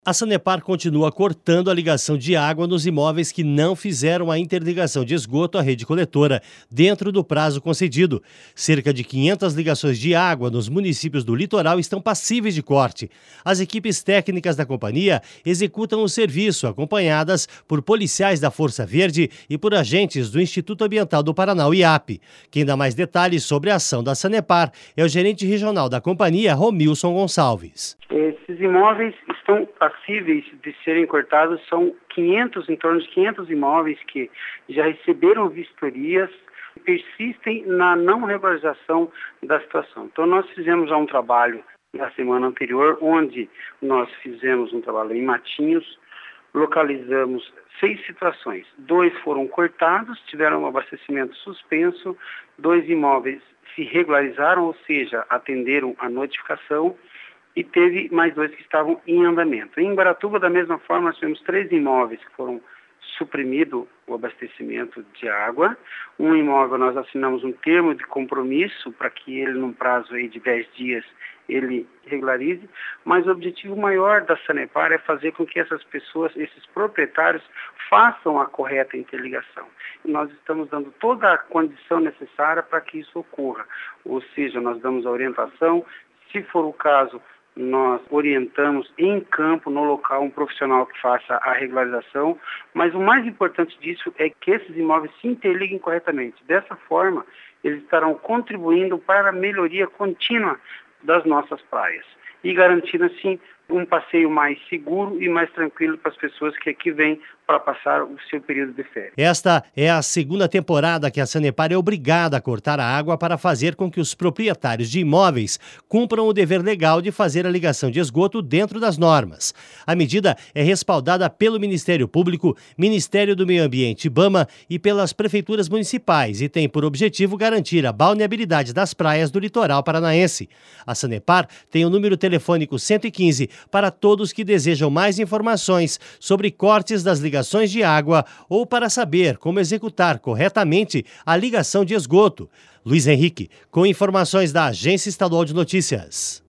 A Sanepar continua cortando a ligação de água nos imóveis que não fizeram a interligação de esgoto à rede coletora, dentro do prazo concedido. Cerca de 500 ligações de água nos municípios do litoral estão passíveis de corte. As equipes técnicas da companhia executam o serviço, acompanhadas por policiais da Força Verde e por agentes do Instituto Ambiental do Paraná, o IAP. Quem dá mais detalhes sobre a ação da Sanepar é o gerente regional da companhia, Romilson Gonçalves. Esses imóveis estão passíveis de serem cortados, são em torno de 500 imóveis que já receberam vistorias e persistem na não regularização da situação. Então nós fizemos já um trabalho na semana anterior, onde nós fizemos um trabalho em Matinhos, localizamos 6 situações. 2 foram cortados, tiveram um abastecimento suspenso, 2 imóveis se regularizaram, ou seja, atenderam a notificação, e teve mais 2 que estavam em andamento. Em Guaratuba, da mesma forma, nós tivemos 3 imóveis que foram suprimido o abastecimento de água. Um imóvel nós assinamos um termo de compromisso para que ele, num prazo aí de 10 dias, ele regularize, mas o objetivo maior da Sanepar é fazer com que essas pessoas, esses proprietários, façam a correta interligação. E nós estamos dando toda a condição necessária para que isso ocorra. Ou seja, nós damos a orientação, se for o caso, nós orientamos em campo, no local, um profissional que faça a regularização, mas o mais importante disso é que esses imóveis se interliguem corretamente. Dessa forma, eles estarão contribuindo para a melhoria contínua das nossas praias e garantindo, assim, um passeio mais seguro e mais tranquilo para as pessoas que aqui vêm para passar o seu período de férias. Esta é a segunda temporada que a Sanepar é obrigada a cortar a água para fazer com que os proprietários de imóveis cumpram o dever legal de fazer a ligação de esgoto dentro das normas. A medida é respaldada pelo Ministério Público, Ministério do Meio Ambiente, IBAMA, e pelas prefeituras municipais e tem por objetivo garantir a balneabilidade das praias do litoral paranaense. A Sanepar tem o número telefônico 115 para todos que desejam mais informações sobre cortes das ligações de água ou para saber como executar corretamente a ligação de esgoto. Luiz Henrique, com informações da Agência Estadual de Notícias.